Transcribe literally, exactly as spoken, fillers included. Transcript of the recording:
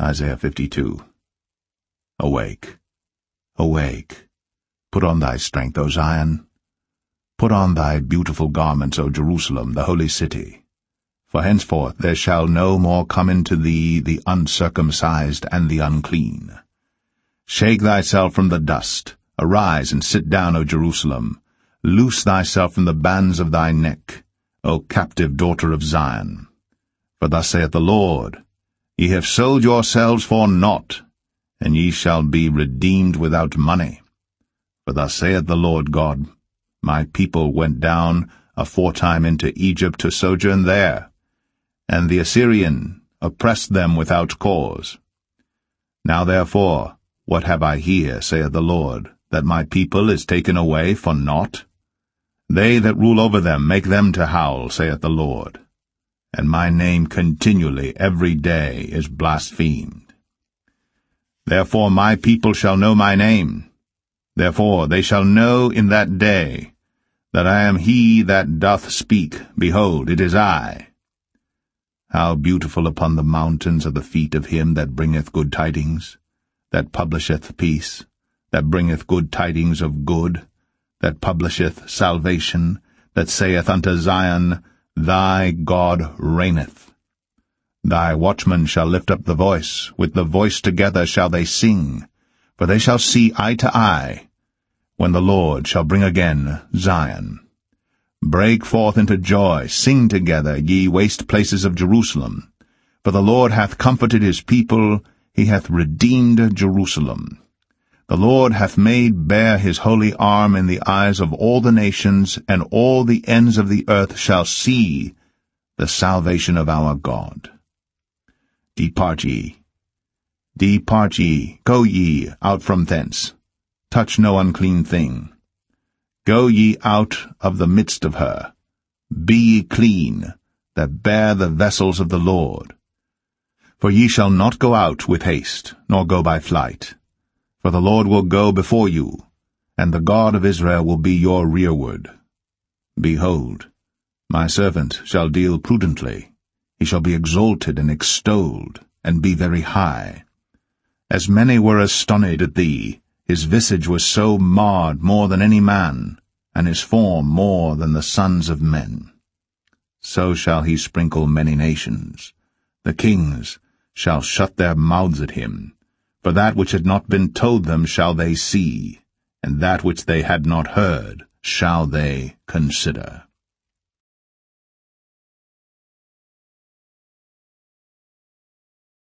Isaiah fifty-two. Awake, awake, put on thy strength, O Zion. Put on thy beautiful garments, O Jerusalem, the holy city. For henceforth there shall no more come into thee the uncircumcised and the unclean. Shake thyself from the dust, arise and sit down, O Jerusalem. Loose thyself from the bands of thy neck, O captive daughter of Zion. For thus saith the Lord, Ye have sold yourselves for naught, and ye shall be redeemed without money. For thus saith the Lord God, My people went down aforetime into Egypt to sojourn there, and the Assyrian oppressed them without cause. Now therefore, what have I here, saith the Lord, that my people is taken away for naught? They that rule over them make them to howl, saith the Lord, and my name continually every day is blasphemed. Therefore my people shall know my name. Therefore they shall know in that day that I am he that doth speak. Behold, it is I. How beautiful upon the mountains are the feet of him that bringeth good tidings, that publisheth peace, that bringeth good tidings of good, that publisheth salvation, that saith unto Zion, Thy God reigneth. Thy watchmen shall lift up the voice, with the voice together shall they sing, for they shall see eye to eye, when the Lord shall bring again Zion. Break forth into joy, sing together, ye waste places of Jerusalem. For the Lord hath comforted his people, he hath redeemed Jerusalem. The Lord hath made bare his holy arm in the eyes of all the nations, and all the ends of the earth shall see the salvation of our God. Depart ye, depart ye, go ye out from thence. Touch no unclean thing. Go ye out of the midst of her. Be ye clean, that bear the vessels of the Lord. For ye shall not go out with haste, nor go by flight. For the Lord will go before you, and the God of Israel will be your rearward. Behold, my servant shall deal prudently. He shall be exalted and extolled, and be very high. As many were astonished at thee, his visage was so marred more than any man, and his form more than the sons of men. So shall he sprinkle many nations. The kings shall shut their mouths at him. For that which had not been told them shall they see, and that which they had not heard shall they consider.